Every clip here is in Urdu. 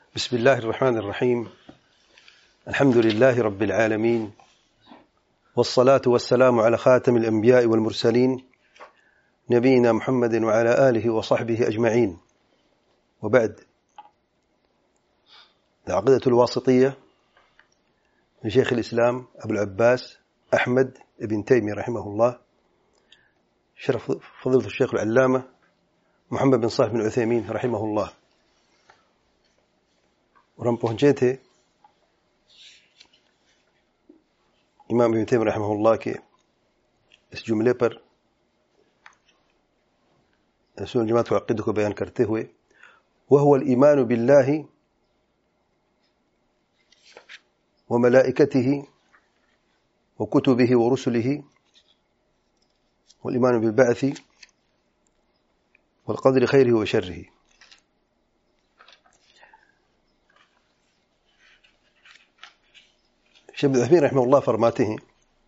بسم الله الرحمن الرحيم. الحمد لله رب العالمين، والصلاة والسلام على خاتم الأنبياء والمرسلين نبينا محمد وعلى آله وصحبه أجمعين، وبعد. العقيدة الواسطية من شيخ الإسلام أبو العباس أحمد بن تيمية رحمه الله، شرف فضيلة الشيخ العلامة محمد بن صالح بن عثيمين رحمه الله. اور ہم پہنچے تھے امام ابن تیمیہ رحمہ اللہ کے اس جملے پر رسول جماعت و عقیدہ کو بیان کرتے ہوئے، وهو الإيمان بالله وملائكته وكتبه ورسله والإيمان بالبعث والقدر خيره وشره. شیخ ابن عثیمین رحمہ اللہ فرماتے ہیں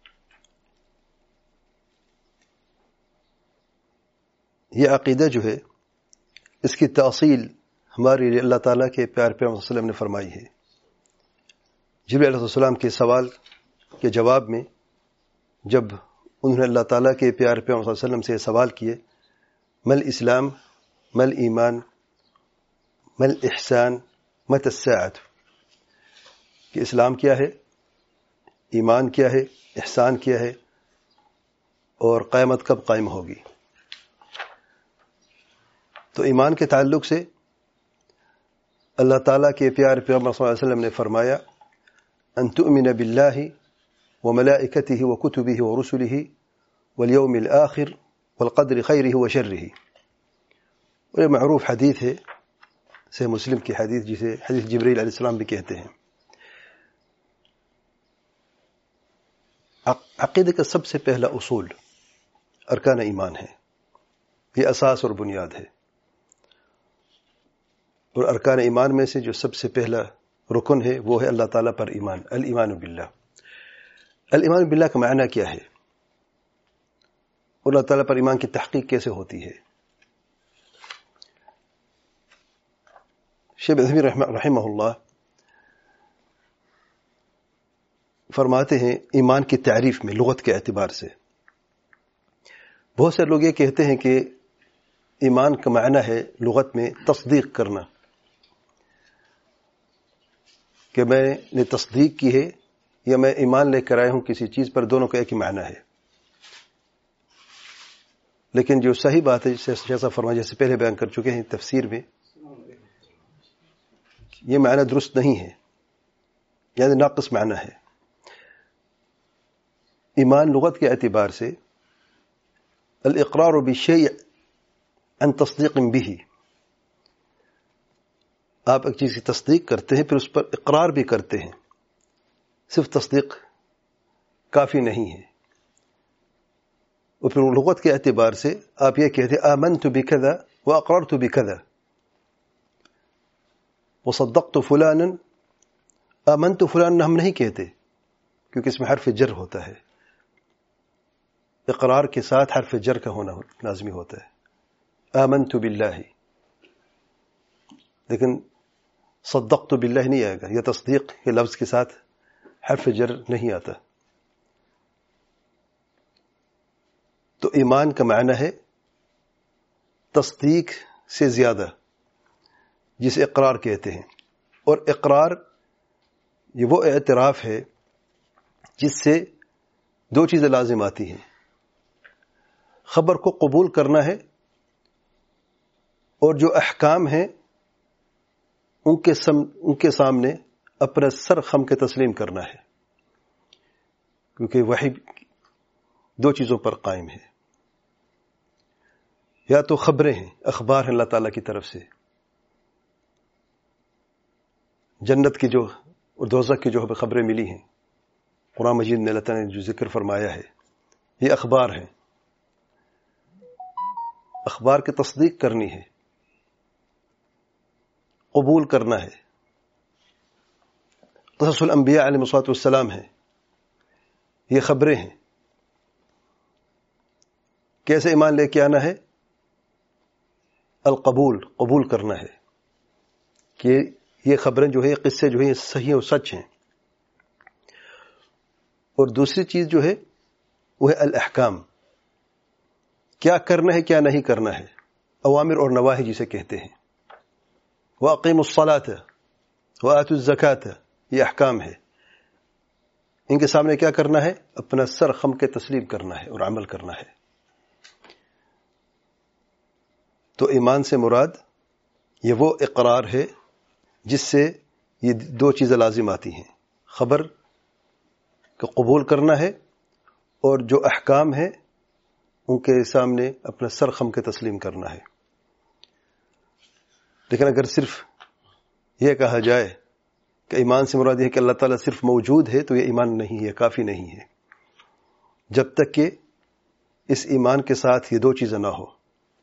یہ عقیدہ جو ہے اس کی تاصیل ہمارے لیے اللہ تعالیٰ کے پیارے پیغمبر صلی اللہ علیہ وسلم نے فرمائی ہے. جبریل علیہ السلام کے سوال کے جواب میں جب انہوں نے اللہ تعالیٰ کے پیارے پیغمبر صلی اللہ علیہ وسلم سے سوال کیے، مل اسلام، مل ایمان، مل احسان، مت الساعۃ، کہ اسلام کیا ہے، ایمان کیا ہے، احسان کیا ہے، اور قیامت کب قائم ہوگی. تو ایمان کے تعلق سے اللہ تعالیٰ کے پیارے پیغمبر صلی اللہ علیہ وسلم نے فرمایا، ان تؤمن باللہ وملائکتہ وکتبہ ورسلہ والیوم الآخر والقدر خیرہ وشرہ. اور یہ معروف حدیث ہے، صحیح مسلم کی حدیث، جسے حدیث جبریل علیہ السلام بھی کہتے ہیں. عقیدہ کا سب سے پہلا اصول ارکان ایمان ہے، یہ اساس اور بنیاد ہے. اور ارکان ایمان میں سے جو سب سے پہلا رکن ہے وہ ہے اللہ تعالیٰ پر ایمان، الایمان باللہ. الایمان باللہ کا معنی کیا ہے اور اللہ تعالیٰ پر ایمان کی تحقیق کیسے ہوتی ہے؟ شیخ ابن عثیمین رحمہ اللہ فرماتے ہیں ایمان کی تعریف میں لغت کے اعتبار سے بہت سے لوگ یہ کہتے ہیں کہ ایمان کا معنی ہے لغت میں تصدیق کرنا، کہ میں نے تصدیق کی ہے یا میں ایمان لے کر آیا ہوں کسی چیز پر، دونوں کا ایک ہی معنی ہے. لیکن جو صحیح بات ہے، جیسا فرمایا، جیسے پہلے بیان کر چکے ہیں تفسیر میں، یہ معنی درست نہیں ہے، یعنی ناقص معنی ہے. ایمان لغت کے اعتبار سے الاقرار بالشیء عن تصدیق به، آپ ایک چیز کی تصدیق کرتے ہیں پھر اس پر اقرار بھی کرتے ہیں، صرف تصدیق کافی نہیں ہے. اور پھر لغت کے اعتبار سے آپ یہ کہتے ہیں آمنت بکذا واقررت بکذا وصدقت فلانا. آمنت فلانا ہم نہیں کہتے کیونکہ اس میں حرف جر ہوتا ہے، اقرار کے ساتھ حرف جر کا ہونا لازمی ہوتا ہے. آمنت باللہ، لیکن صدقت باللہ نہیں آئے گا، یہ تصدیق کے لفظ کے ساتھ حرف جر نہیں آتا. تو ایمان کا معنی ہے تصدیق سے زیادہ، جسے اقرار کہتے ہیں. اور اقرار یہ وہ اعتراف ہے جس سے دو چیزیں لازم آتی ہیں، خبر کو قبول کرنا ہے اور جو احکام ہیں ان کے سامنے اپنا سر خم کے تسلیم کرنا ہے، کیونکہ وحی دو چیزوں پر قائم ہے. یا تو خبریں ہیں، اخبار ہیں اللہ تعالیٰ کی طرف سے، جنت کی جو اور دوزخ کی جو خبریں ملی ہیں، قرآن مجید میں اللہ تعالیٰ نے جو ذکر فرمایا ہے، یہ اخبار ہیں. اخبار کی تصدیق کرنی ہے، قبول کرنا ہے. قصص الانبیاء علیہ الصلوۃ والسلام ہے، یہ خبریں ہیں. کیسے ایمان لے کے آنا ہے؟ القبول، قبول کرنا ہے کہ یہ خبریں جو ہیں، قصے جو ہیں، یہ صحیح اور سچ ہیں. اور دوسری چیز جو ہے وہ ہے الاحکام، کیا کرنا ہے کیا نہیں کرنا ہے، اوامر اور نواہی جسے کہتے ہیں. وَأَقِيمُوا الصَّلَاةَ وَآتُوا الزَّكَاةَ، یہ احکام ہے. ان کے سامنے کیا کرنا ہے؟ اپنا سر خم کے تسلیم کرنا ہے اور عمل کرنا ہے. تو ایمان سے مراد یہ وہ اقرار ہے جس سے یہ دو چیزیں لازم آتی ہیں، خبر کو قبول کرنا ہے اور جو احکام ہیں ان کے سامنے اپنا سر خم کے تسلیم کرنا ہے. لیکن اگر صرف یہ کہا جائے کہ ایمان سے مراد یہ ہے کہ اللہ تعالیٰ صرف موجود ہے، تو یہ ایمان نہیں ہے، کافی نہیں ہے، جب تک کہ اس ایمان کے ساتھ یہ دو چیزیں نہ ہو،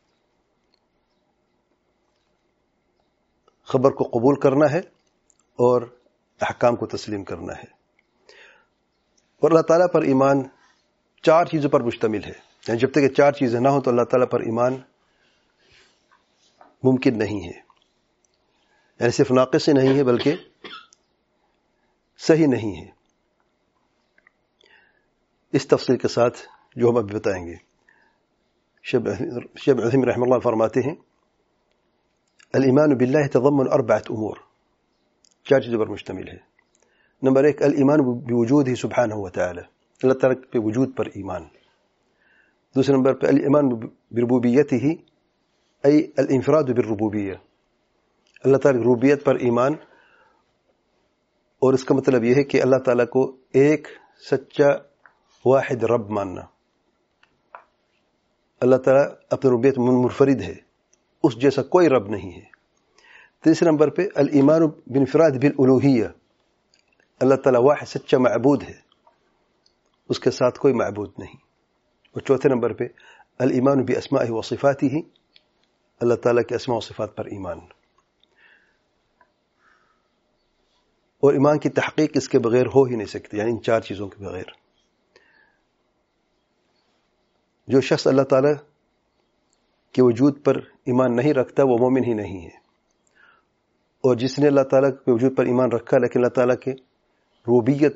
خبر کو قبول کرنا ہے اور احکام کو تسلیم کرنا ہے. اور اللہ تعالیٰ پر ایمان 4 چیزوں پر مشتمل ہے، یعنی جب تک یہ 4 چیزیں نہ ہوں تو اللہ تعالیٰ پر ایمان ممکن نہیں ہے. یعنی صرف ناقص ہی نہیں ہے بلکہ صحیح نہیں ہے. اس تفصیل کے ساتھ جو ہم اب بتائیں گے، شیخ عثیمین رحمہ اللہ فرماتے ہیں الایمان باللہ تضمن 4 امور، 4 چیزوں پر مشتمل ہے. نمبر 1 الایمان بوجودہ سبحانہ وتعالی، اللہ تعالیٰ کے وجود پر ایمان. دوسرے نمبر پہ الایمان بربوبیتہ ای الانفراد بالربوبیہ، اللہ تعالیٰ کی ربوبیت پر ایمان، اور اس کا مطلب یہ ہے کہ اللہ تعالیٰ کو ایک سچا واحد رب ماننا. اللہ تعالیٰ اپنی ربوبیت منفرد ہے، اس جیسا کوئی رب نہیں ہے. تیسرے نمبر پہ الایمان بانفراد بالالوہیہ، اللہ تعالیٰ واحد سچا معبود ہے، اس کے ساتھ کوئی معبود نہیں. اور چوتھے نمبر پہ الایمان باسمائہ وصفاتہ، اللہ تعالیٰ کے اسماء و صفات پر ایمان. اور ایمان کی تحقیق اس کے بغیر ہو ہی نہیں سکتی، یعنی ان 4 چیزوں کے بغیر. جو شخص اللہ تعالیٰ کے وجود پر ایمان نہیں رکھتا وہ مومن ہی نہیں ہے. اور جس نے اللہ تعالیٰ کے وجود پر ایمان رکھا لیکن اللہ تعالیٰ کے ربوبیت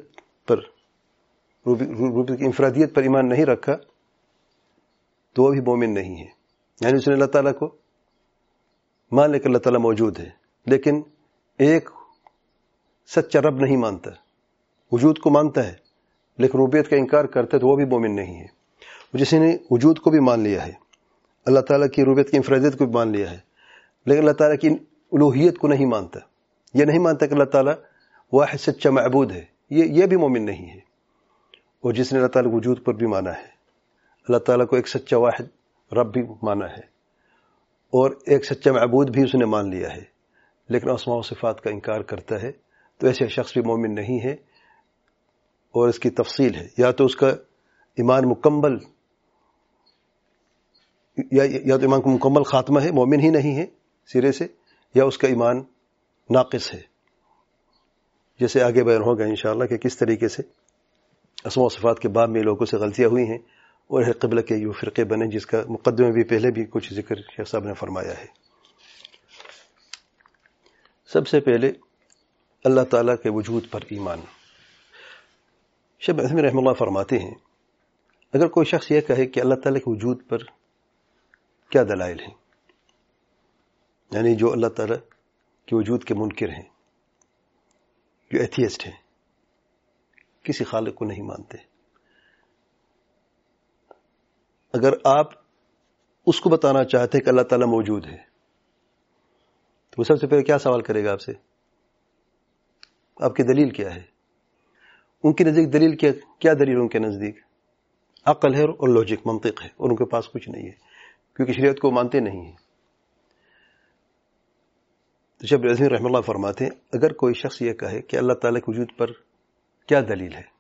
کی انفرادیت پر ایمان نہیں رکھا تو وہ بھی مومن نہیں ہے. یعنی اس نے اللہ تعالیٰ کو مان لے کہ اللہ تعالیٰ موجود ہے لیکن ایک سچا رب نہیں مانتا، وجود کو مانتا ہے لیکن ربوبیت کا انکار کرتا ہے تو وہ بھی مومن نہیں ہے. جس نے وجود کو بھی مان لیا ہے، اللہ تعالیٰ کی ربوبیت کی انفرادیت کو بھی مان لیا ہے، لیکن اللہ تعالیٰ کی الوہیت کو نہیں مانتا، یہ نہیں مانتا کہ اللہ تعالیٰ واحد سچا معبود ہے، یہ بھی مومن نہیں ہے. اور جس نے اللہ تعالیٰ وجود پر بھی مانا ہے، اللہ تعالیٰ کو ایک سچا واحد رب بھی مانا ہے اور ایک سچا معبود بھی اس نے مان لیا ہے لیکن اسماء و صفات کا انکار کرتا ہے، تو ایسے شخص بھی مومن نہیں ہے. اور اس کی تفصیل ہے، یا تو اس کا ایمان مکمل، یا تو ایمان کو مکمل خاتمہ ہے، مومن ہی نہیں ہے سرے سے، یا اس کا ایمان ناقص ہے. جیسے آگے بیان ہوگا انشاءاللہ کہ کس طریقے سے اسماء و صفات کے باب میں لوگوں سے غلطیاں ہوئی ہیں اور قبلہ کے یہ فرقے بنے، جس کا مقدمے بھی پہلے بھی کچھ ذکر شیخ صاحب نے فرمایا ہے. سب سے پہلے اللہ تعالیٰ کے وجود پر ایمان. شیخ عثیمین رحمہ اللہ فرماتے ہیں اگر کوئی شخص یہ کہے کہ اللہ تعالیٰ کے وجود پر کیا دلائل ہیں، یعنی جو اللہ تعالیٰ کے وجود کے منکر ہیں، جو ایتھیسٹ ہیں، کسی خالق کو نہیں مانتے، اگر آپ اس کو بتانا چاہتے ہیں کہ اللہ تعالیٰ موجود ہے تو وہ سب سے پہلے کیا سوال کرے گا آپ سے؟ آپ کی دلیل کیا ہے؟ ان کی نزدیک دلیل کیا دلیل؟ ان کے نزدیک عقل ہے اور لوجک، منطق ہے، اور ان کے پاس کچھ نہیں ہے کیونکہ شریعت کو مانتے نہیں ہیں. تو شیخ عثیمین رحمہ اللہ فرماتے ہیں اگر کوئی شخص یہ کہے کہ اللہ تعالیٰ کے وجود پر کیا دلیل ہے،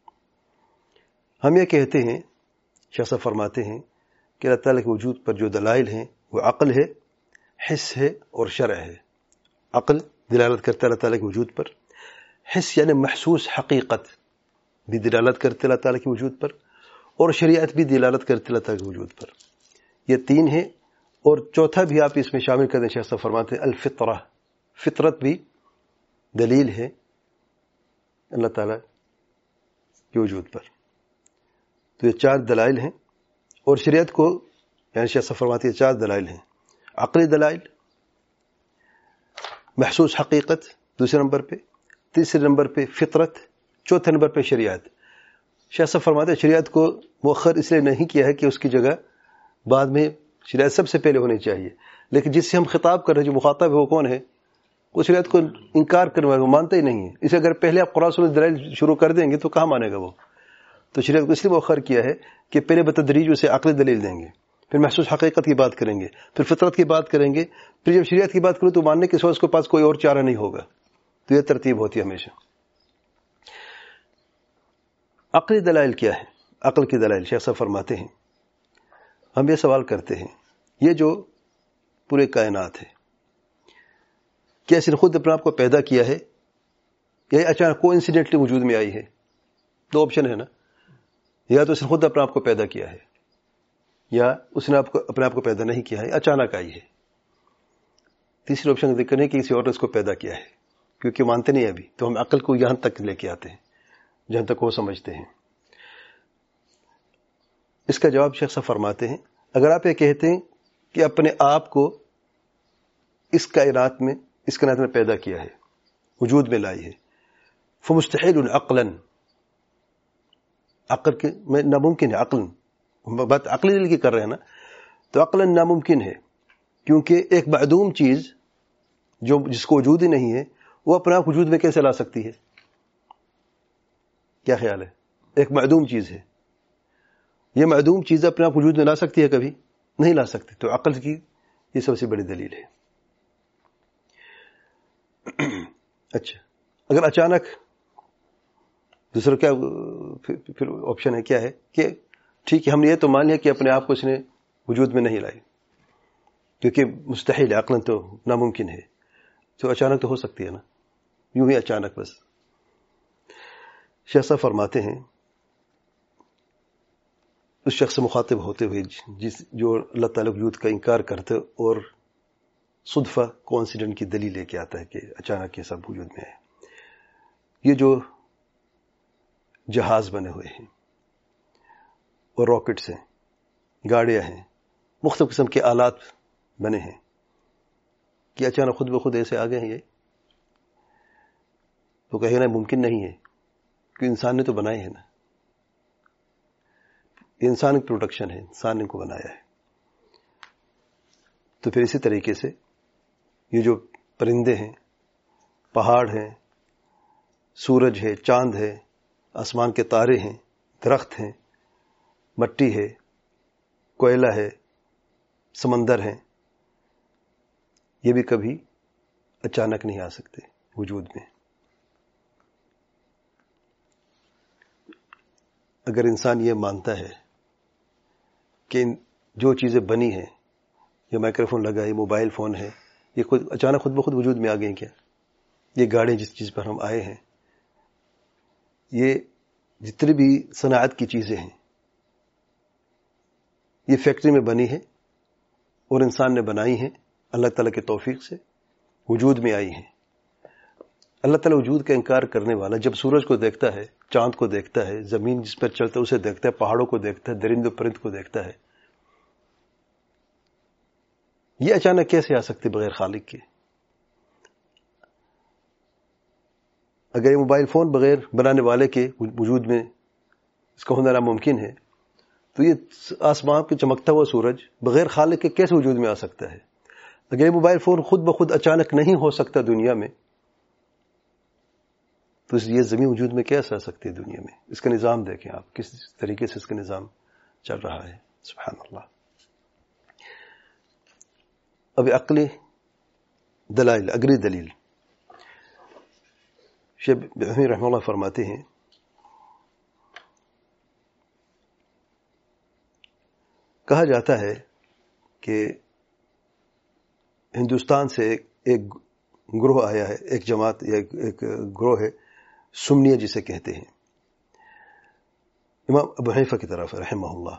ہم یہ کہتے ہیں، شیخ صاحب فرماتے ہیں کہ اللہ تعالیٰ کے وجود پر جو دلائل ہیں وہ عقل ہے، حس ہے اور شرع ہے. عقل دلالت کرتا ہے اللہ تعالیٰ کے وجود پر، حس یعنی محسوس حقیقت بھی دلالت کرتے اللہ تعالیٰ کے وجود پر، اور شریعت بھی دلالت کرتے اللہ تعالیٰ کے وجود پر. یہ 3 ہیں، اور چوتھا بھی آپ اس میں شامل کر دیں. شیخ صاحب فرماتے ہیں الفطرہ، فطرت بھی دلیل ہے اللہ تعالیٰ کے وجود پر. تو یہ 4 دلائل ہیں، اور شریعت کو یعنی شیخ صاحب فرماتے ہیں 4 دلائل ہیں. عقلی دلائل، محسوس حقیقت دوسرے نمبر پہ، تیسرے نمبر پہ فطرت، چوتھے نمبر پہ شریعت. شیخ صاحب فرماتے ہیں شریعت کو مؤخر اس لیے نہیں کیا ہے کہ اس کی جگہ بعد میں شریعت سب سے پہلے ہونی چاہیے، لیکن جس سے ہم خطاب کر رہے ہیں جو مخاطب ہے وہ کون ہے؟ وہ شریعت کو انکار کرنے والا، وہ مانتا ہی نہیں ہے. اسے اگر پہلے آپ قرآن سنت دلائل شروع کر دیں گے تو کہاں مانے گا وہ؟ تو شریعت کو اس لیے مؤخر کیا ہے کہ پہلے بتدریج اسے عقلی دلیل دیں گے، پھر محسوس حقیقت کی بات کریں گے، پھر فطرت کی بات کریں گے، پھر جب شریعت کی بات کریں تو ماننے کے سوا اس کے پاس کوئی اور چارہ نہیں ہوگا. تو یہ ترتیب ہوتی ہے ہمیشہ. عقلی دلائل کیا ہے؟ عقل کی دلائل شیخ صاحب فرماتے ہیں ہم یہ سوال کرتے ہیں یہ جو پورے کائنات ہے کیا اس نے خود اپنے آپ کو پیدا کیا ہے یا اچانک کو انسیڈنٹلی وجود میں آئی ہے؟ 2 آپشن ہے نا، یا تو اس نے خود اپنے آپ کو پیدا کیا ہے یا اس نے اپنے آپ کو پیدا نہیں کیا ہے، اچانک آئی ہے. تیسری آپشن ذکر نہیں کہ کسی اور نے اس کو پیدا کیا ہے، کیونکہ مانتے نہیں ابھی، تو ہم عقل کو یہاں تک لے کے آتے ہیں جہاں تک وہ سمجھتے ہیں. اس کا جواب شیخ صاحب فرماتے ہیں اگر آپ یہ کہتے ہیں کہ اپنے آپ کو اس کائنات میں پیدا کیا ہے، وجود میں لائی ہے، فمستحیل عقلا، عقل کے میں ناممکن ہے، عقل بات عقلی دل کی کر رہے ہیں نا، تو عقلا ناممکن ہے، کیونکہ ایک معدوم چیز جس کو وجود ہی نہیں ہے وہ اپنے آپ وجود میں کیسے لا سکتی ہے؟ کیا خیال ہے؟ ایک معدوم چیز ہے، یہ معدوم چیز اپنے آپ وجود میں لا سکتی ہے؟ کبھی نہیں لا سکتی. تو عقل کی یہ سب سے بڑی دلیل ہے. اچھا، اگر اچانک دوسرا کیا پھر آپشن ہے، کیا ہے کہ ٹھیک ہے ہم نے یہ تو مان لیا کہ اپنے آپ کو اس نے وجود میں نہیں لائی، کیونکہ مستحیل عقلاً تو ناممکن ہے، تو اچانک تو ہو سکتی ہے نا، یوں ہی اچانک بس. شیخ صاحب فرماتے ہیں اس شخص سے مخاطب ہوتے ہوئے جو اللہ تعالیٰ وجود کا انکار کرتے اور صدفہ کوانسیڈنٹ کی دلیل لے کے آتا ہے کہ اچانک یہ سب وجود میں ہے. یہ جو جہاز بنے ہوئے ہیں اور راکٹس ہیں، گاڑیاں ہیں، مختلف قسم کے آلات بنے ہیں، کہ اچانک خود بخود ایسے آ گئے ہیں؟ یہ تو کہے نا ممکن نہیں ہے، کہ انسان نے تو بنائے ہیں نا، انسان کی پروڈکشن ہے، انسان نے کو بنایا ہے. تو پھر اسی طریقے سے یہ جو پرندے ہیں، پہاڑ ہیں، سورج ہے، چاند ہے، آسمان کے تارے ہیں، درخت ہیں، مٹی ہے، کوئلہ ہے، سمندر ہیں، یہ بھی کبھی اچانک نہیں آ سکتے وجود میں. اگر انسان یہ مانتا ہے کہ جو چیزیں بنی ہیں، یہ مائکرو فون لگا ہے، موبائل فون ہے، یہ اچانک خود بخود وجود میں آ گئی کیا؟ یہ گاڑی جس چیز پر ہم آئے ہیں، یہ جتنی بھی صنعت کی چیزیں ہیں، یہ فیکٹری میں بنی ہے اور انسان نے بنائی ہیں، اللہ تعالیٰ کے توفیق سے وجود میں آئی ہیں. اللہ تعالیٰ وجود کا انکار کرنے والا جب سورج کو دیکھتا ہے، چاند کو دیکھتا ہے، زمین جس پر چلتا ہے اسے دیکھتا ہے، پہاڑوں کو دیکھتا ہے، درند و پرند کو دیکھتا ہے، یہ اچانک کیسے آ سکتے بغیر خالق کے؟ اگر یہ موبائل فون بغیر بنانے والے کے وجود میں اس کا ہونا ناممکن ہے، تو یہ آسمان پہ چمکتا ہوا سورج بغیر خالق کے کیسے وجود میں آ سکتا ہے؟ اگر یہ موبائل فون خود بخود اچانک نہیں ہو سکتا دنیا میں، تو یہ زمین وجود میں کیسے آ سکتی ہے دنیا میں؟ اس کا نظام دیکھیں آپ، کس طریقے سے اس کا نظام چل رہا ہے. سبحان اللہ. اب عقلی دلائل، عقلی دلیل، شیخ عثیمین رحمہ اللہ فرماتے ہیں کہا جاتا ہے کہ ہندوستان سے ایک گروہ آیا ہے، ایک جماعت یا ایک گروہ ہے، سنیہ جسے کہتے ہیں، امام ابو حنیفہ کی طرف رحمہ اللہ،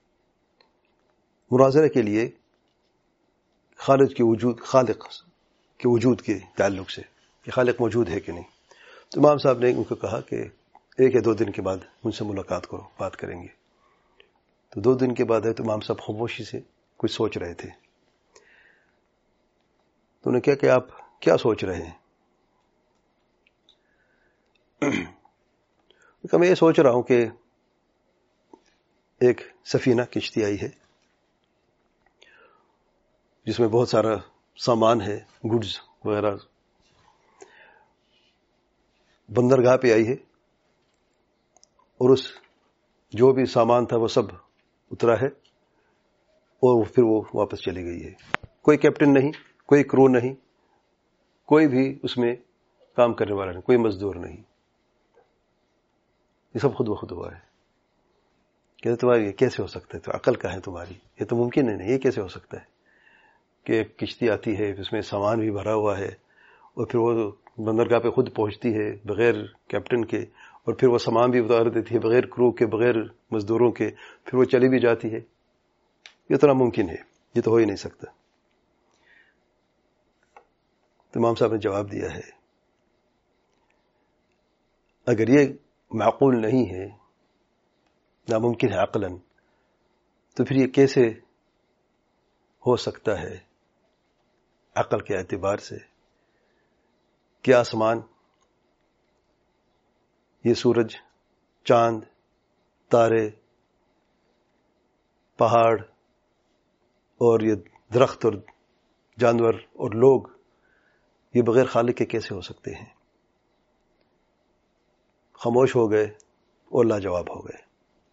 مناظرہ کے لیے خالق کے وجود کے تعلق سے. کہ خالق موجود ہے کہ نہیں. تو امام صاحب نے ان کو کہا کہ 1 یا 2 دن کے بعد مجھ سے ملاقات کرو، بات کریں گے. تو 2 دن کے بعد ہے تو امام صاحب خاموشی سے کچھ سوچ رہے تھے. تو انہوں نے کہا کہ آپ کیا سوچ رہے ہیں؟ کہ میں یہ سوچ رہا ہوں کہ ایک سفینہ کشتی آئی ہے جس میں بہت سارا سامان ہے، گڈز وغیرہ، بندرگاہ پہ آئی ہے، اور اس جو بھی سامان تھا وہ سب اترا ہے اور پھر وہ واپس چلی گئی ہے. کوئی کیپٹن نہیں، کوئی کرو نہیں، کوئی بھی اس میں کام کرنے والا نہیں، کوئی مزدور نہیں. یہ سب خود بخود ہوا ہے. کہ تمہاری یہ کیسے ہو سکتا ہے؟ تو عقل کا ہے تمہاری، یہ تو ممکن ہے نہیں. یہ کیسے ہو سکتا ہے کہ ایک کشتی آتی ہے، اس میں سامان بھی بھرا ہوا ہے، اور پھر وہ بندرگاہ پہ خود پہنچتی ہے بغیر کیپٹن کے، اور پھر وہ سامان بھی اتار دیتی ہے بغیر کرو کے، بغیر مزدوروں کے، پھر وہ چلی بھی جاتی ہے. یہ اتنا ممکن ہے؟ یہ تو ہو ہی نہیں سکتا. تو امام صاحب نے جواب دیا ہے اگر یہ معقول نہیں ہے، ناممکن ہے عقلاً، تو پھر یہ کیسے ہو سکتا ہے عقل کے اعتبار سے کہ آسمان، یہ سورج، چاند، تارے، پہاڑ اور یہ درخت اور جانور اور لوگ، یہ بغیر خالق کے کیسے ہو سکتے ہیں؟ خاموش ہو گئے اور لاجواب ہو گئے.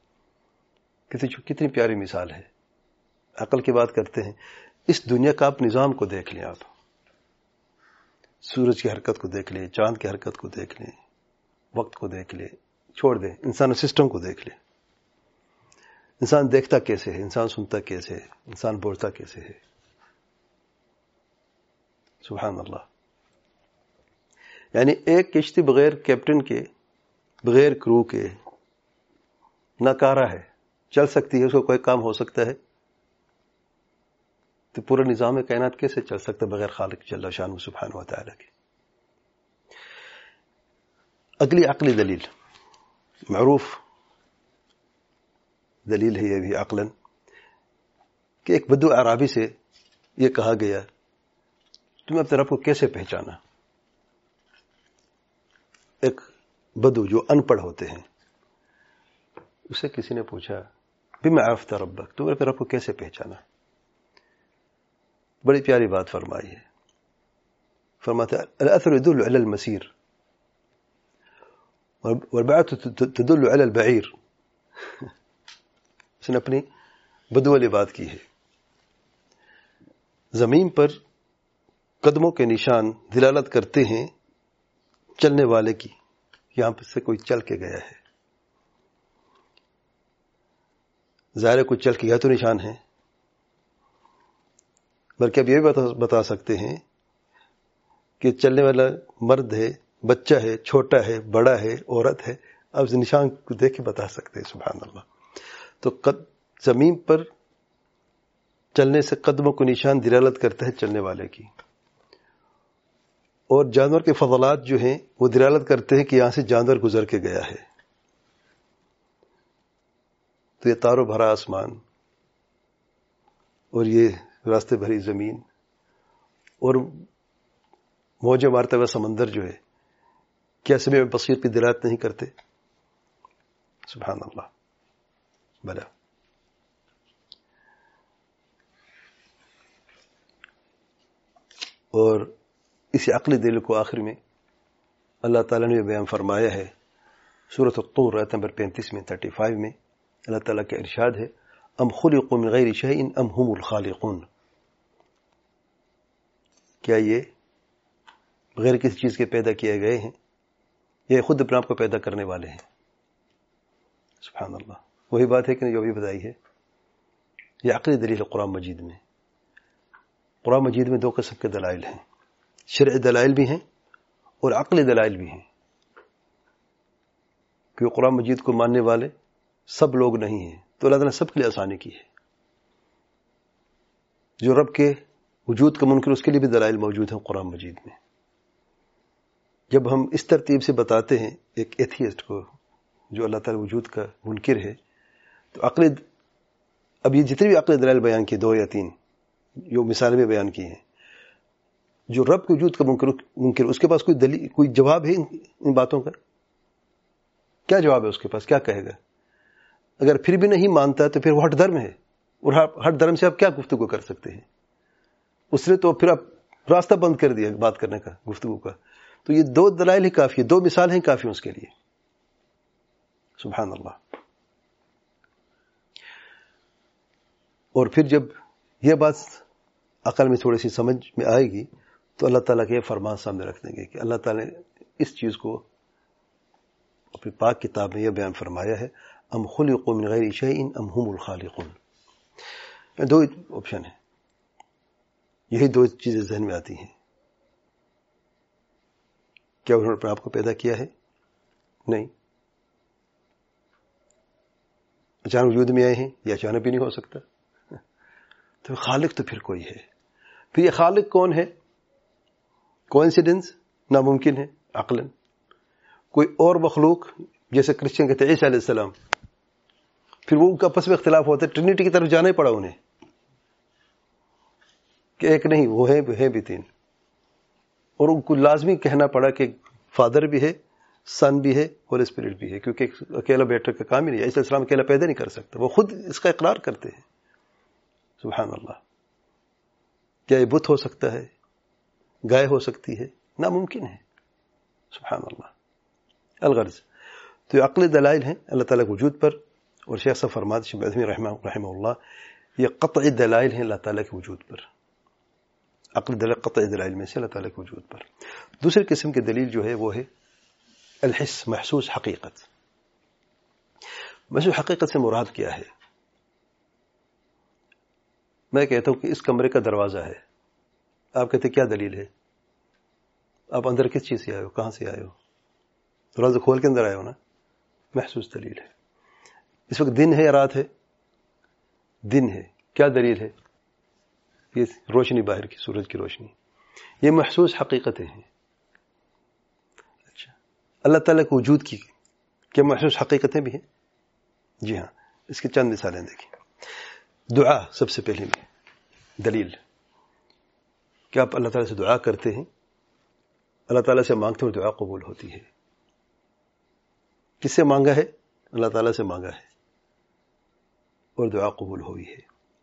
کتنی پیاری مثال ہے. عقل کی بات کرتے ہیں. اس دنیا کا آپ نظام کو دیکھ لیں، آپ سورج کی حرکت کو دیکھ لیں، چاند کی حرکت کو دیکھ لیں، وقت کو دیکھ لیں، چھوڑ دیں انسان سسٹم کو دیکھ لیں. انسان دیکھتا کیسے ہے، انسان سنتا کیسے ہے، انسان بولتا کیسے ہے. سبحان اللہ. یعنی ایک کشتی بغیر کیپٹن کے، بغیر کرو کے ناکارہ ہے، چل سکتی ہے، اس کو کوئی کام ہو سکتا ہے. تو پورا نظام کائنات کیسے چل سکتا ہے بغیر خالق جل شانہ سبحانہ و تعالی کے؟ اگلی عقلی دلیل، معروف دلیل ہے یہ بھی عقلاً، کہ ایک بدو اعرابی سے یہ کہا گیا تم اپنے رب کو کیسے پہچانا؟ ایک بدو جو ان پڑھ ہوتے ہیں، اسے کسی نے پوچھا بما عرفت ربک، تم اپنے رب کو کیسے پہچانا؟ بڑی پیاری بات فرمائی ہے. فرماتے الاثر يدل على المسير والبعث تدل على البعير. اس نے اپنی بدو والی بات کی ہے. زمین پر قدموں کے نشان دلالت کرتے ہیں چلنے والے کی، یہاں پر سے کوئی چل کے گیا ہے. ظاہر کوئی چل کے گیا تو نشان ہے، بلکہ اب یہ بھی بتا سکتے ہیں کہ چلنے والا مرد ہے، بچہ ہے، چھوٹا ہے، بڑا ہے، عورت ہے. اب اس نشان کو دیکھ کے بتا سکتے ہیں. سبحان اللہ. تو زمین پر چلنے سے قدموں کو نشان دلالت کرتا ہے چلنے والے کی، اور جانور کے فضلات جو ہیں وہ دلالت کرتے ہیں کہ یہاں سے جانور گزر کے گیا ہے. تو یہ تاروں بھرا آسمان اور یہ راستے بھری زمین اور موجیں مارتا ہوا سمندر جو ہے، کیا سمے بصیر کی دلالت نہیں کرتے؟ سبحان اللہ. بلا. اور اسی عقلی دلیل کو آخر میں اللہ تعالیٰ نے بیان فرمایا ہے سورۃ الطور آیت نمبر 35 میں، 35 میں اللہ تعالیٰ کا ارشاد ہے ام خلقوا من غیر شیء ام هم الخالقون. کیا یہ بغیر کسی چیز کے پیدا کیے گئے ہیں، یہ خود اپنے آپ کو پیدا کرنے والے ہیں؟ سبحان اللہ. وہی بات ہے کہ جو بھی بتائی ہے. یہ عقلی دلیل قرآن مجید میں. قرآن مجید میں 2 قسم کے دلائل ہیں، شرعی دلائل بھی ہیں اور عقلی دلائل بھی ہیں. کیونکہ قرآن مجید کو ماننے والے سب لوگ نہیں ہیں، تو اللہ تعالیٰ نے سب کے لیے آسانی کی ہے. جو رب کے وجود کا منکر، اس کے لیے بھی دلائل موجود ہیں قرآن مجید میں. جب ہم اس ترتیب سے بتاتے ہیں ایک ایتھیسٹ کو جو اللہ تعالی وجود کا منکر ہے، تو اب یہ جتنے بھی عقلی دلائل بیان کیے 2 یا 3 جو مثال میں بیان کی ہیں، جو رب کے وجود کا منکر اس کے پاس کوئی دلیل، کوئی جواب ہے ان باتوں کا؟ کیا جواب ہے اس کے پاس؟ کیا کہے گا؟ اگر پھر بھی نہیں مانتا تو پھر وہ ہٹ دھرم ہے، اور ہٹ دھرم سے آپ کیا گفتگو کر سکتے ہیں؟ اس نے تو پھر آپ راستہ بند کر دیا بات کرنے کا، گفتگو کا. تو یہ 2 دلائل ہی کافی ہے، 2 مثال ہیں کافی اس کے لیے. سبحان اللہ. اور پھر جب یہ بات عقل میں تھوڑی سی سمجھ میں آئے گی تو اللہ تعالیٰ کے فرمان سامنے رکھ دیں گے کہ اللہ تعالیٰ نے اس چیز کو اپنی پاک کتاب میں یہ بیان فرمایا ہے، ام خلقوا من غیر شیء ام هم الخالقون. 2 آپشن ہیں، یہی 2 چیزیں ذہن میں آتی ہیں. کیا انہوں نے اپنے آپ کو پیدا کیا ہے؟ نہیں. اچانک وجود میں آئے ہیں، یہ اچانک بھی نہیں ہو سکتا. تو خالق تو پھر کوئی ہے. پھر یہ خالق کون ہے؟ کوئنسیڈنس ناممکن ہے عقلاً. کوئی اور مخلوق جیسے کرسچن کہتے ہیں عیسیٰ علیہ السلام، پھر وہ ان کا آپس میں اختلاف ہوتا ہے، ٹرینٹی کی طرف جانا ہی پڑا انہیں کہ ایک نہیں، وہ ہے بھی 3. اور ان کو لازمی کہنا پڑا کہ فادر بھی ہے، سن بھی ہے، ہول اسپرٹ بھی ہے، کیونکہ اکیلا بیٹر کا کام ہی نہیں ہے. عیسیٰ علیہ السلام اکیلا پیدا نہیں کر سکتا، وہ خود اس کا اقرار کرتے ہیں. سبحان اللہ. کیا یہ بت ہو سکتا ہے؟ گائے ہو سکتی ہے؟ ناممکن ہے. سبحان اللہ. الغرض تو یہ عقلی دلائل ہیں اللہ تعالیٰ کے وجود پر. اور شیخ صاحب فرماتے ہیں، شیخ عثیمین رحمہ اللہ، یہ قطعی دلائل ہیں اللہ تعالیٰ کے وجود پر. عقلی دلائل قطعی دلائل میں سے اللہ تعالیٰ کے وجود پر. دوسری قسم کی دلیل جو ہے وہ ہے الحس، محسوس حقیقت. محسوس حقیقت سے مراد کیا ہے؟ میں کہتا ہوں کہ اس کمرے کا دروازہ ہے. آپ کہتے کیا دلیل ہے؟ آپ اندر کس چیز سے آئے ہو؟ کہاں سے آئے ہو؟ دروازہ کھول کے اندر آئے ہو نا. محسوس دلیل ہے. اس وقت دن ہے یا رات ہے؟ دن ہے. کیا دلیل ہے؟ یہ روشنی باہر کی، سورج کی روشنی. یہ محسوس حقیقتیں ہیں. اچھا، اللہ تعالیٰ کے وجود کی کیا محسوس حقیقتیں بھی ہیں؟ جی ہاں. اس کی چند مثالیں دیکھیں. دعا سب سے پہلے میں دلیل. کیا آپ اللہ تعالیٰ سے دعا کرتے ہیں؟ اللہ تعالیٰ سے مانگتے اور دعا قبول ہوتی ہے. کس سے مانگا ہے؟ اللہ تعالیٰ سے مانگا ہے اور دعا قبول ہوئی ہے.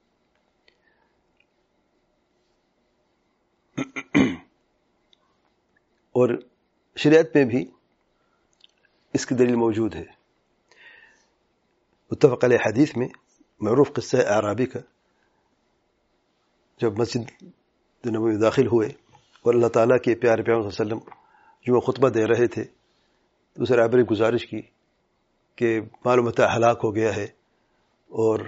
اور شریعت میں بھی اس کی دلیل موجود ہے. متفق علیہ حدیث میں معروف قصہ اعرابی کا، جب مسجد نبوی میں داخل ہوئے اور اللہ تعالیٰ کے پیارے پیغمبر صلی اللہ علیہ وسلم جو وہ خطبہ دے رہے تھے، تو اس اعرابی نے گزارش کی کہ معلوم ہوتا ہے ہلاک ہو گیا ہے اور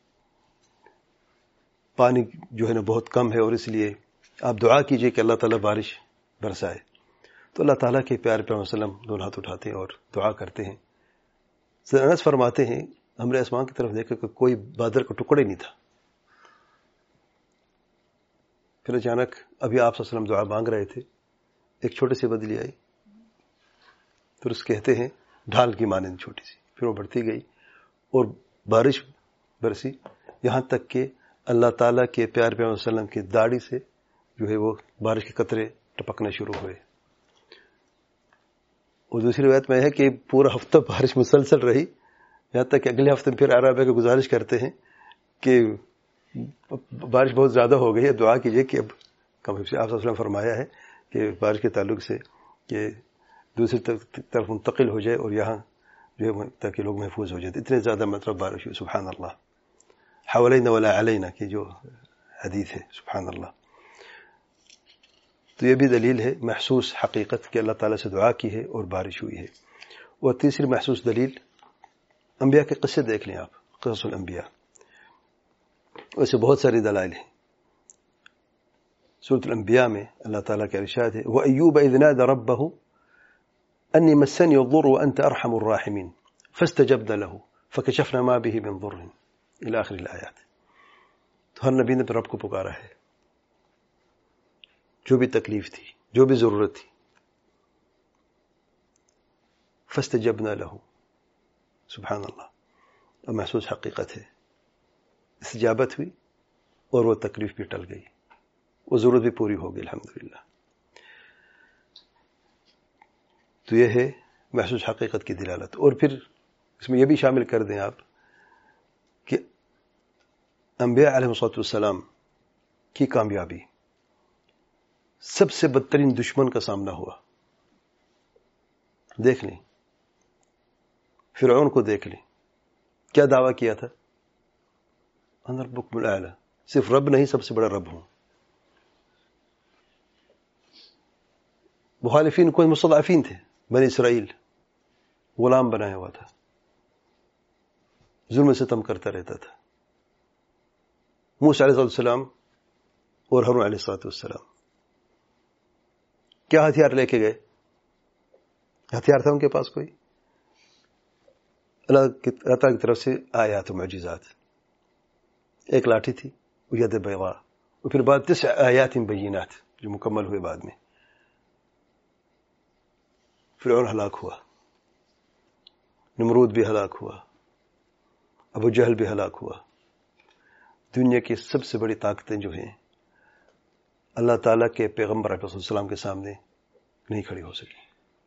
پانی جو ہے نا بہت کم ہے، اور اس لیے آپ دعا کیجئے کہ اللہ تعالیٰ بارش برسائے. تو اللہ تعالیٰ کے پیارے پیغمبر صلی اللہ علیہ وسلم 2 ہاتھ اٹھاتے ہیں اور دعا کرتے ہیں. سیدنا انس فرماتے ہیں ہم نے آسمان کی طرف دیکھا کہ کوئی بادل کا ٹکڑا ہی نہیں تھا. پھر اچانک ابھی آپ صلی اللہ علیہ وسلم دعا مانگ رہے تھے، ایک چھوٹی سی بدلی آئی، پھر اس کہتے ہیں ڈھال کی مانند چھوٹی سی، پھر وہ بڑھتی گئی اور بارش برسی، یہاں تک کہ اللہ تعالیٰ کے پیارے پیغمبر صلی اللہ علیہ وسلم کی داڑھی سے جو ہے وہ بارش کے قطرے ٹپکنا شروع ہوئے. اور دوسری روایت میں ہے کہ پورا ہفتہ بارش مسلسل رہی، یہاں تک کہ اگلے ہفتے پھر عرب کو گزارش کرتے ہیں کہ بارش بہت زیادہ ہو گئی ہے، دعا کیجئے کہ اب کم. آپ صلی اللہ علیہ وسلم فرمایا ہے کہ بارش کے تعلق سے کہ دوسری طرف منتقل ہو جائے اور یہاں جو ہے تاکہ لوگ محفوظ ہو جائے. اتنے زیادہ مطلب بارش ہوئی. سبحان اللہ. حولینا ولا علینا کی جو حدیث ہے. سبحان اللہ. تو یہ بھی دلیل ہے محسوس حقیقت کہ اللہ تعالیٰ سے دعا کی ہے اور بارش ہوئی ہے. اور تیسری محسوس دلیل انبیاء کے قصے دیکھ لیں آپ، قصص الانبیاء. ویسے بہت ساری دلائل ہیں. سورۃ الانبیاء میں اللہ تعالیٰ کا ارشاد ہے وَأَيُّوبَ إِذْ نَادَى رَبَّهُ أَنِّي مَسَّنِيَ الضُّرُّ وَأَنْتَ أَرْحَمُ الرَّاحِمِينَ فَاسْتَجَبْنَا لَهُ فَكَشَفْنَا مَا بِهِ مِنْ ضُرٍّ إِلَى آخِرِ الْآيَاتِ. تو ہر نبی نے رب کو پکارا ہے، جو بھی تکلیف تھی، جو بھی ضرورت تھی، فاستجبنا له. سبحان اللہ. اور محسوس حقیقت ہے, استجابت ہوئی اور وہ تکلیف بھی ٹل گئی, وہ ضرورت بھی پوری ہو گئی الحمدللہ. تو یہ ہے محسوس حقیقت کی دلالت. اور پھر اس میں یہ بھی شامل کر دیں آپ کہ انبیاء علیہ السلام کی کامیابی سب سے بدترین دشمن کا سامنا ہوا. دیکھ لیں, فرعون کو دیکھ لیں, کیا دعویٰ کیا تھا؟ انا ربکم الاعلی, صرف رب نہیں سب سے بڑا رب ہوں. مخالفین کوئی مستضعفین تھے, بنی اسرائیل, غلام بنایا ہوا تھا, ظلم ستم کرتا رہتا تھا. موسیٰ علیہ السلام اور ہارون علیہ السلام کیا ہتھیار لے کے گئے؟ ہتھیار تھا ان کے پاس کوئی؟ اللہ تعالیٰ کی طرف سے آیات و معجزات. ایک لاٹھی تھی, وہ ید بیضاء, اور پھر بعد 9 آیات بینات جو مکمل ہوئے بعد میں. فرعون ہلاک ہوا, نمرود بھی ہلاک ہوا, ابو جہل بھی ہلاک ہوا. دنیا کی سب سے بڑی طاقتیں جو ہیں اللہ تعالیٰ کے پیغمبر علیہ السلام کے سامنے نہیں کھڑی ہو سکی.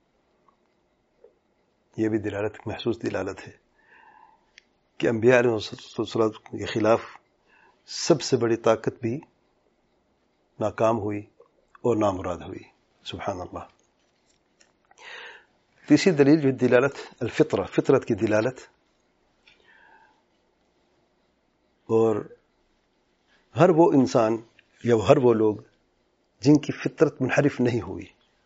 یہ بھی دلالت, محسوس دلالت ہے کہ انبیاء علیہ السلام کے خلاف سب سے بڑی طاقت بھی ناکام ہوئی اور نامراد ہوئی. سبحان اللہ. تیسری دلیل جو دلالت الفطرہ, فطرت کی دلالت. اور ہر وہ انسان یا ہر وہ لوگ جن کی فطرت منحرف نہیں ہوئی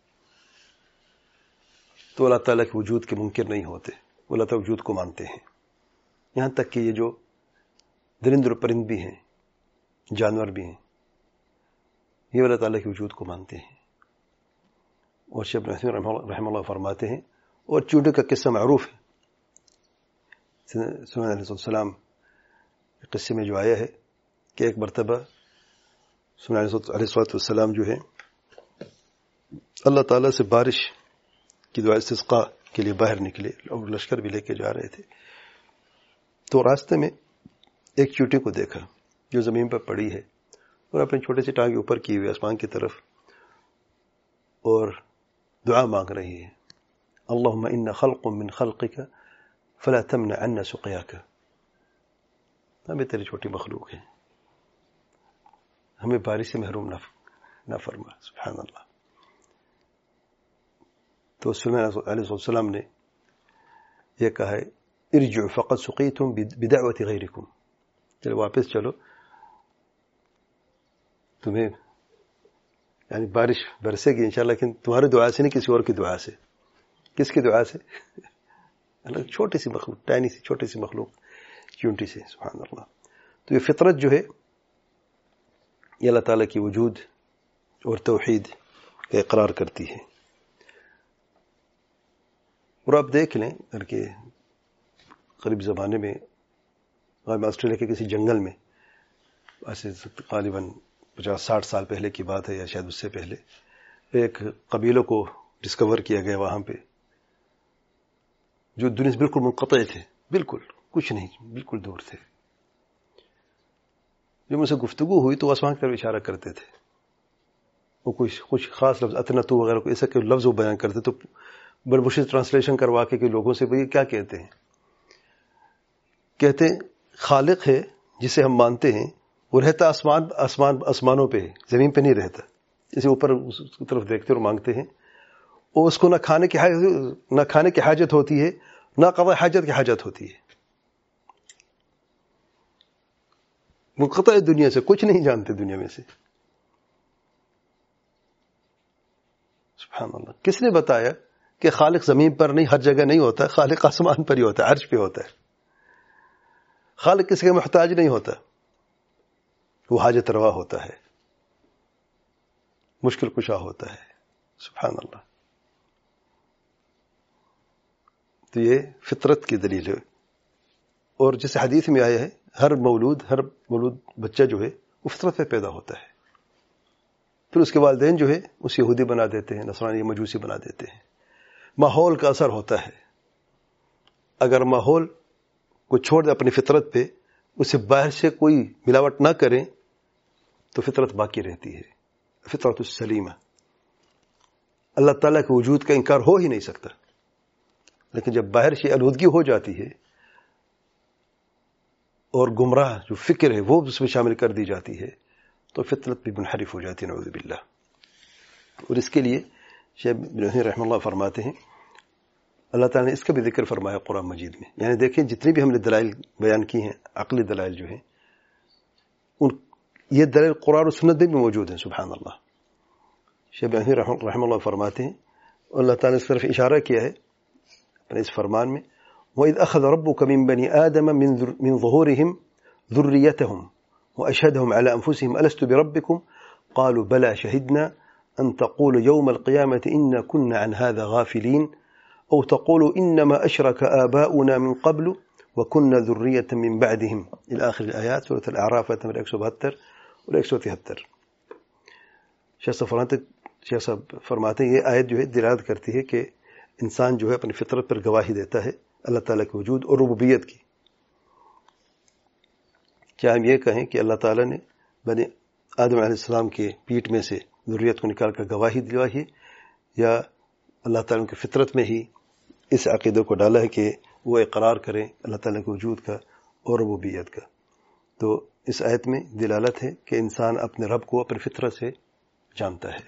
تو اللہ تعالیٰ کے وجود کے منکر نہیں ہوتے, وہ اللہ تعالیٰ وجود کو مانتے ہیں. یہاں تک کہ یہ جو درند و پرند بھی ہیں, جانور بھی ہیں, یہ اللہ تعالیٰ کے وجود کو مانتے ہیں. اور شیخ ابن عثیمین رحمہ اللہ فرماتے ہیں, اور چونٹے کا قصہ معروف ہے, سلیمان علیہ السلام قصے میں جو آیا ہے کہ ایک مرتبہ سلیمان علیہ السلام جو ہے اللہ تعالیٰ سے بارش کی دعا استسقاء کے لیے باہر نکلے, اور لشکر بھی لے کے جا رہے تھے. تو راستے میں ایک چیونٹی کو دیکھا جو زمین پر پڑی ہے اور اپنے چھوٹے سے ٹانگے اوپر کی ہوئی آسمان کی طرف, اور دعا مانگ رہی ہے, اللہم ان خلق من خلقک فلا تمنع عنا سقیاک. ہمیں تیری چھوٹی مخلوق ہے, ہمیں بارش سے محروم نہ فرما. سبحان اللہ. تو سلیمان علیہ السلام نے یہ کہا ہے, ارجعوا فقد سقیتم بدعوت غیرکم, چلو واپس چلو, تمہیں یعنی بارش برسے گی انشاءاللہ, لیکن تمہاری دعا سے نہیں, کسی اور کی دعا سے. کس کی دعا سے؟ چھوٹی سی مخلوق, ٹائنی سی چھوٹی سی مخلوق چونٹی سے. سبحان اللہ. تو یہ فطرت جو ہے یہ اللہ تعالیٰ کی وجود اور توحید کا اقرار کرتی ہے. اور آپ دیکھ لیں کہ قریب زمانے میں آسٹریلیا کے کسی جنگل میں, ایسے غالباً 50-60 سال پہلے کی بات ہے یا شاید اس سے پہلے, ایک قبیلوں کو ڈسکور کیا گیا وہاں پہ جو دنیا سے بالکل منقطع تھے, بالکل کچھ نہیں, بالکل دور تھے. جب ان سے گفتگو ہوئی تو آسمان کی طرف اشارہ کرتے تھے, وہ کچھ خاص لفظ اتنتو وغیرہ کو ایسا کہ لفظ وہ بیان کرتے, تو بڑے مشکل ٹرانسلیشن کروا کے کہ لوگوں سے یہ کیا کہتے ہیں, کہتے ہیں خالق ہے جسے ہم مانتے ہیں, وہ رہتا آسمانوں پہ, زمین پہ نہیں رہتا. اسے اوپر اس کی طرف دیکھتے اور مانگتے ہیں, اور اس کو نہ کھانے کی حاجت ہوتی ہے, نہ قضاء حاجت کی حاجت ہوتی ہے. منقطع دنیا سے, کچھ نہیں جانتے دنیا میں سے. سبحان اللہ. کس نے بتایا کہ خالق زمین پر نہیں, ہر جگہ نہیں ہوتا, خالق آسمان پر ہی ہوتا ہے, عرش پہ ہوتا ہے. خالق کسی کا محتاج نہیں ہوتا, وہ حاجت روا ہوتا ہے, مشکل کشا ہوتا ہے. سبحان اللہ. تو یہ فطرت کی دلیل ہے. اور جیسے حدیث میں آیا ہے, ہر مولود بچہ جو ہے وہ فطرت پہ پیدا ہوتا ہے. پھر اس کے والدین جو ہے اس یہودی بنا دیتے ہیں, نصرانی مجوسی بنا دیتے ہیں. ماحول کا اثر ہوتا ہے, اگر ماحول کو چھوڑ دے اپنی فطرت پہ، اسے باہر سے کوئی ملاوٹ نہ کریں تو فطرت باقی رہتی ہے، فطرت السلیمہ. اللہ تعالیٰ کے وجود کا انکار ہو ہی نہیں سکتا. لیکن جب باہر سے آلودگی ہو جاتی ہے اور گمراہ جو فکر ہے وہ اس میں شامل کر دی جاتی ہے تو فطرت بھی منحرف ہو جاتی ہے، نعوذ باللہ. اور اس کے لیے شیخ ابن عثیمین رحمہ اللہ فرماتے ہیں، اللہ تعالیٰ نے اس کا بھی ذکر فرمایا قرآن مجید میں. یعنی دیکھیں جتنی بھی ہم نے دلائل بیان کی ہیں، عقلی دلائل جو ہیں، یہ دلائل قرآن و سنت میں بھی موجود ہیں. سبحان اللہ. شیخ ابن عثیمین رحمہ اللہ فرماتے ہیں، اللہ تعالیٰ نے اس طرف اشارہ کیا ہے اپنے اس فرمان میں، وَإِذْ أَخَذَ رَبُّكَ مِنْ بَنِي آدَمَ مِنْ ظُهُورِهِمْ ذُرِّيَّتَهُمْ وَأَشْهَدَهُمْ عَلَى أَنفُسِهِمْ أَلَسْتُ بِرَبِّكُمْ قَالُوا بَلَى شَهِدْنَا أَن تَقُولُوا يَوْمَ الْقِيَامَةِ إِنَّا كُنَّا عَنْ هَذَا غَافِلِينَ أَوْ تَقُولُوا إِنَّمَا أَشْرَكَ آبَاؤُنَا مِنْ قَبْلُ وَكُنَّا ذُرِّيَّةً مِنْ بَعْدِهِمْ إلى آخر الآيات. سورة الأعراف آیت نمبر 172 اور 173. شیخ صاحب فرماتے ہیں یہ آیت جو ہے دلالت کرتی ہے کہ انسان جو ہے اپنی فطرت پر گواہی دیتا ہے اللہ تعالیٰ کے وجود اور ربوبیت کی. کیا ہم یہ کہیں کہ اللہ تعالیٰ نے بنی آدم علیہ السلام کے پیٹ میں سے ذریت کو نکال کر گواہی دلوائی ہے، یا اللہ تعالیٰ کی فطرت میں ہی اس عقیدے کو ڈالا ہے کہ وہ اقرار کریں اللہ تعالیٰ کے وجود کا اور ربوبیت کا؟ تو اس آیت میں دلالت ہے کہ انسان اپنے رب کو اپنی فطرت سے جانتا ہے.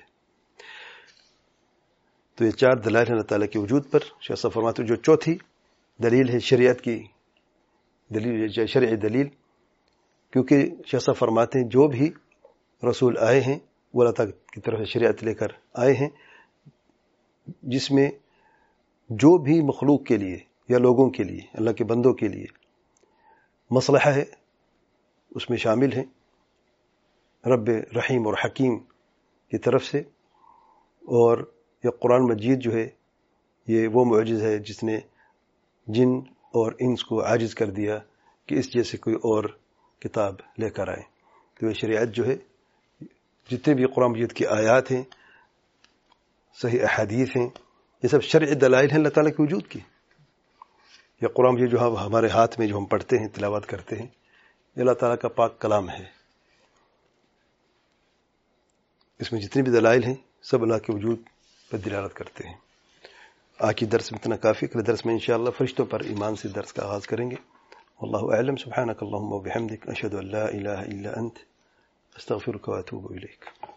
تو یہ 4 دلائل ہیں اللہ تعالیٰ کے وجود پر. شیخ صاحب فرماتے ہیں جو چوتھی دلیل ہے شریعت کی دلیل، شرعی دلیل، کیونکہ شیخ صاحب فرماتے ہیں جو بھی رسول آئے ہیں وہ اللہ تعالیٰ کی طرف سے شریعت لے کر آئے ہیں، جس میں جو بھی مخلوق کے لیے یا لوگوں کے لیے، اللہ کے بندوں کے لیے مصلحہ ہے اس میں شامل ہیں رب رحیم اور حکیم کی طرف سے. اور یہ قرآن مجید جو ہے یہ وہ معجز ہے جس نے جن اور انس کو عاجز کر دیا کہ اس جیسے کوئی اور کتاب لے کر آئے. تو یہ شریعت جو ہے جتنے بھی قرآن مجید کی آیات ہیں، صحیح احادیث ہیں، یہ سب شرعی دلائل ہیں اللہ تعالیٰ کے وجود کی. یہ قرآن مجید جو ہمارے ہاتھ میں جو ہم پڑھتے ہیں، تلاوت کرتے ہیں، یہ اللہ تعالیٰ کا پاک کلام ہے. اس میں جتنی بھی دلائل ہیں سب اللہ کے وجود پر دلالت کرتے ہیں. آج کی درس میں اتنا کافی. اگلے درس میں انشاءاللہ فرشتوں پر ایمان سے درس کا آغاز کریں گے. واللہ اعلم. سبحانک اللہم و بحمدک، اشہد ان لا الہ الا انت، استغفرک و اتوب الیک.